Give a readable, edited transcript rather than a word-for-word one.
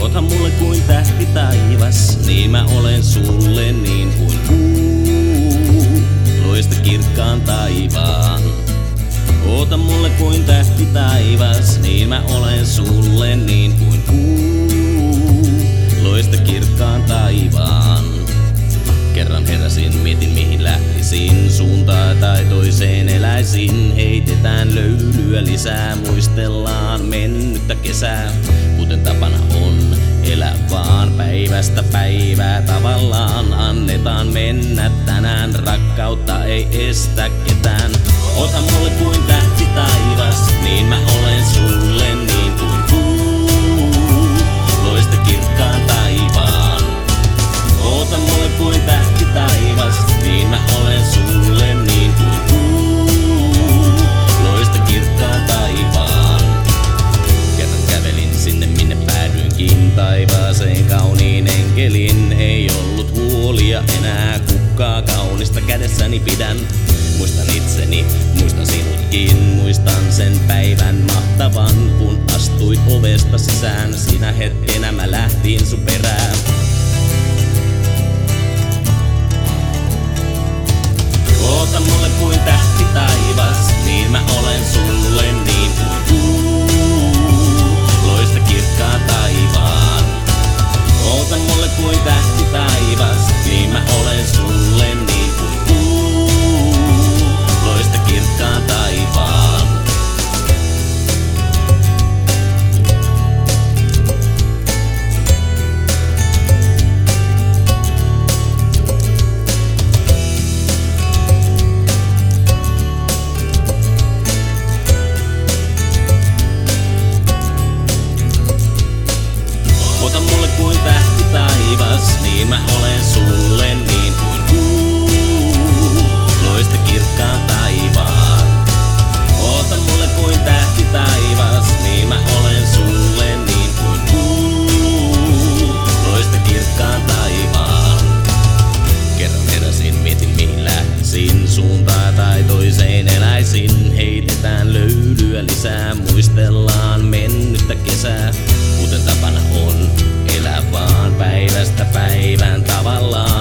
Oothan mulle kuin tähti taivas, niin mä olen sulle niin kuin kuu. Loista kirkkaan taivaan. Oota mulle kuin tähti taivas, niin mä olen sulle niin kuin kuu. Loista kirkkaan taivaan. Kerran heräsin, mietin mihin lähtisin, suuntaan tai toiseen eläisin. Heitetään löylyä lisää, muistellaan mennyttä kesää. Kuten tapana on, elä vaan päivästä päivää tavallaan. Annetaan mennä tänään, rakkautta ei estä ketään. Ota mulle kuin tähti taivas, niin mä olen sulle niin kuin kuu. Loista kirkkaan taivaan. Ota mulle kuin tähti taivas, niin mä olen sulle niin kuin kuu. Loista kirkkaan taivaan. Kerran kävelin sinne minne päädyinkin, taivaaseen kauniin enkelin. Ei ollut huolia enää, kukkaa kaunista kädessäni pidän. Muistan itseni, muistan sinutkin, muistan sen päivän mahtavan. Kun astuit ovesta sisään, sinä hetkenä mä lähtin sun perään. Oota mulle kuin tähti taivas, niin mä olen sulle niin kuin kuu. Loista kirkkaan taivaan. Oota mulle kuin tähti taivas, niin mä olen sulle niin kuin kuu. Loista kirkkaan taivaan. Ota mulle kuin tähti taivas, niin mä olen sulle niin kuin kuu. Loista kirkkaan taivaan. Ota mulle kuin tähti taivas, niin mä olen sulle niin kuin kuu. Loista kirkkaan taivaan. Kerran heräsin, mietin mihin lähtisin, suuntaan tai toiseen eläisin. Heitetään löylyä lisää, muistellaan mennyttä kesää. Kuten tapana on, elä vaan päivästä päivään tavallaan.